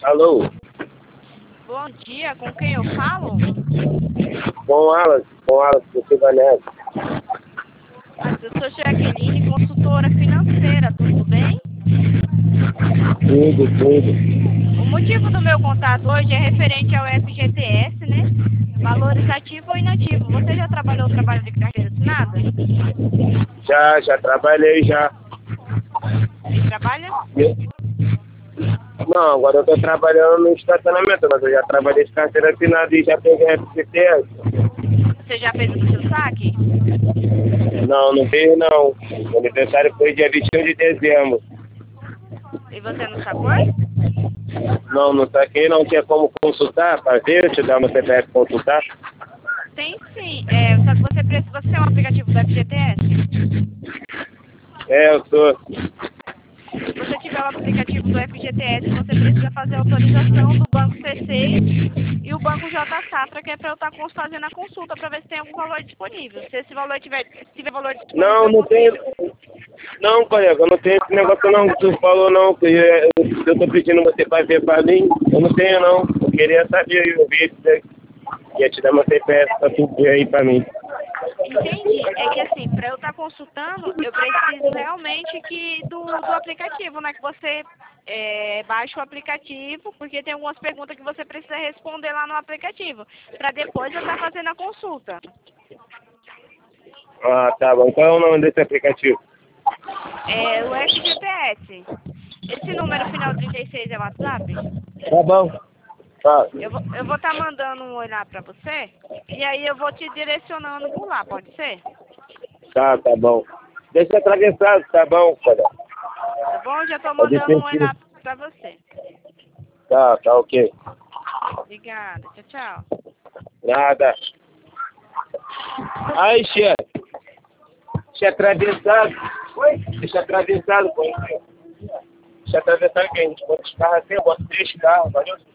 Alô? Bom dia, com quem eu falo? Com Alas, do Cibanese. Eu sou Jaqueline, consultora financeira, tudo bem? Tudo. O motivo do meu contato hoje é referente ao FGTS, né? Valores ativo ou inativo. Você já trabalhou o trabalho de carteira assinada? Já trabalhei já. E trabalha? Não, agora eu tô trabalhando no estacionamento, mas eu já trabalhei de carteira assinada e já peguei FGTS. Você já fez o seu saque? Não veio não. O aniversário foi dia 21 de dezembro. E você não sacou? Não saquei, não tinha como consultar, pra ver, eu te dar uma CPF consultar. Tem sim, só que você tem um aplicativo do FGTS? Eu sou. Se você tiver o aplicativo do FGTS, você precisa fazer a autorização do Banco C6 e o Banco J Safra, que é para eu estar fazendo a consulta para ver se tem algum valor disponível. Se esse valor tiver valor disponível, Não, eu não tem. confirmo. Não, colega, eu não tenho esse negócio não que tu falou não, que eu tô pedindo você fazer pra mim, eu não tenho não. Eu queria saber, eu vi isso daí. Ia te dar uma CPF pra tu ver aí pra mim. Entendi. É que assim, para eu estar consultando, eu preciso realmente do aplicativo, né? Que você baixa o aplicativo, porque tem algumas perguntas que você precisa responder lá no aplicativo, para depois eu estar fazendo a consulta. Ah, tá bom. Qual é o nome desse aplicativo? É o FGTS. Esse número final 36 é o WhatsApp? Tá bom. Tá. Eu vou estar mandando um olhar para você, e aí eu vou te direcionando por lá, pode ser? Tá bom. Deixa atravessado, tá bom, colega. Tá bom? Já estou Pode mandando um ser. olhar para você. Tá ok. Obrigada. Tchau, tchau. Nada. Aí, chefe. Deixa atravessado. Oi? Deixa atravessado, pô. Deixa atravessado que a gente bota os carros assim, eu boto 3 carros, valeu?